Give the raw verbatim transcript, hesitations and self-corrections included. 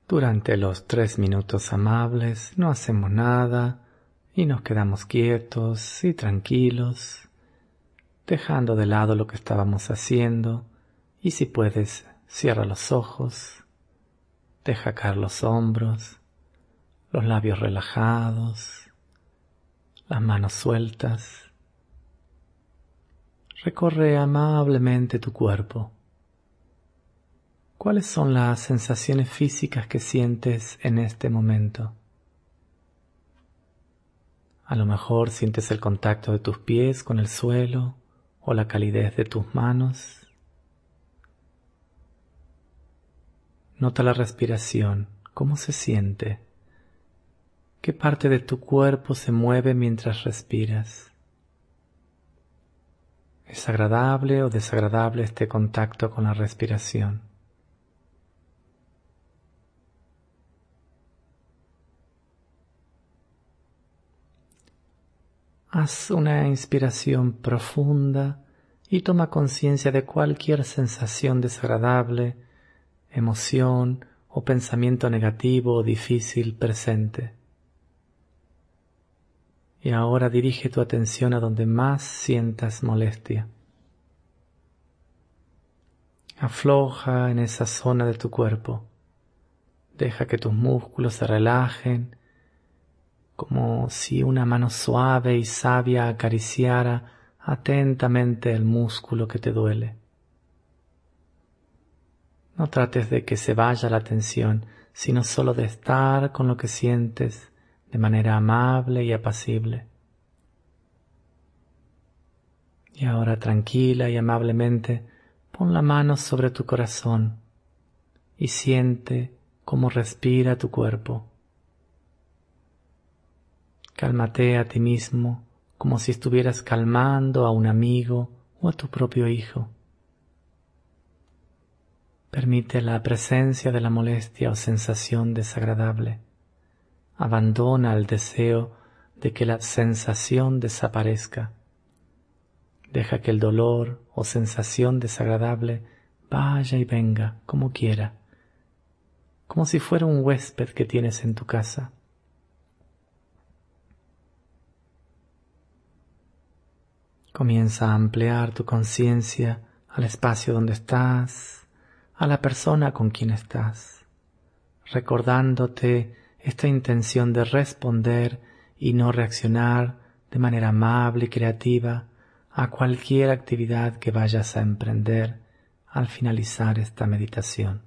Durante los tres minutos amables no hacemos nada y nos quedamos quietos y tranquilos, dejando de lado lo que estábamos haciendo, y si puedes, cierra los ojos, deja caer los hombros, los labios relajados, las manos sueltas. Recorre amablemente tu cuerpo. ¿Cuáles son las sensaciones físicas que sientes en este momento? A lo mejor sientes el contacto de tus pies con el suelo o la calidez de tus manos. Nota la respiración, ¿cómo se siente? ¿Qué parte de tu cuerpo se mueve mientras respiras? ¿Es agradable o desagradable este contacto con la respiración? Haz una inspiración profunda y toma conciencia de cualquier sensación desagradable, emoción o pensamiento negativo o difícil presente. Y ahora dirige tu atención a donde más sientas molestia. Afloja en esa zona de tu cuerpo. Deja que tus músculos se relajen, como si una mano suave y sabia acariciara atentamente el músculo que te duele. No trates de que se vaya la tensión, sino solo de estar con lo que sientes de manera amable y apacible. Y ahora tranquila y amablemente pon la mano sobre tu corazón y siente cómo respira tu cuerpo. Cálmate a ti mismo como si estuvieras calmando a un amigo o a tu propio hijo. Permite la presencia de la molestia o sensación desagradable. Abandona el deseo de que la sensación desaparezca. Deja que el dolor o sensación desagradable vaya y venga como quiera, como si fuera un huésped que tienes en tu casa. Comienza a ampliar tu conciencia al espacio donde estás, a la persona con quien estás, recordándote esta intención de responder y no reaccionar de manera amable y creativa a cualquier actividad que vayas a emprender al finalizar esta meditación.